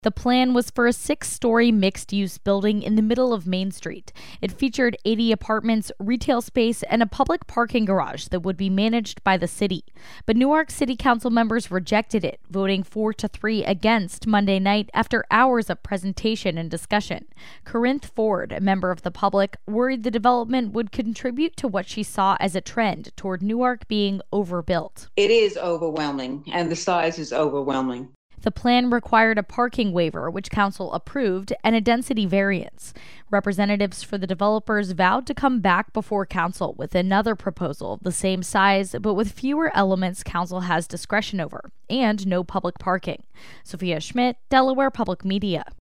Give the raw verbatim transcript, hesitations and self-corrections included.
The plan was for a six-story mixed-use building in the middle of Main Street. It featured eighty apartments, retail space, and a public parking garage that would be managed by the city. But Newark City Council members rejected it, voting four to three against Monday night after hours of presentation and discussion. Corinth Ford, a member of the public, worried the development would contribute to what she saw as a trend toward Newark being overbuilt. It is overwhelming, and the size is overwhelming. The plan required a parking waiver, which council approved, and a density variance. Representatives for the developers vowed to come back before council with another proposal of the same size, but with fewer elements council has discretion over, and no public parking. Sophia Schmidt, Delaware Public Media.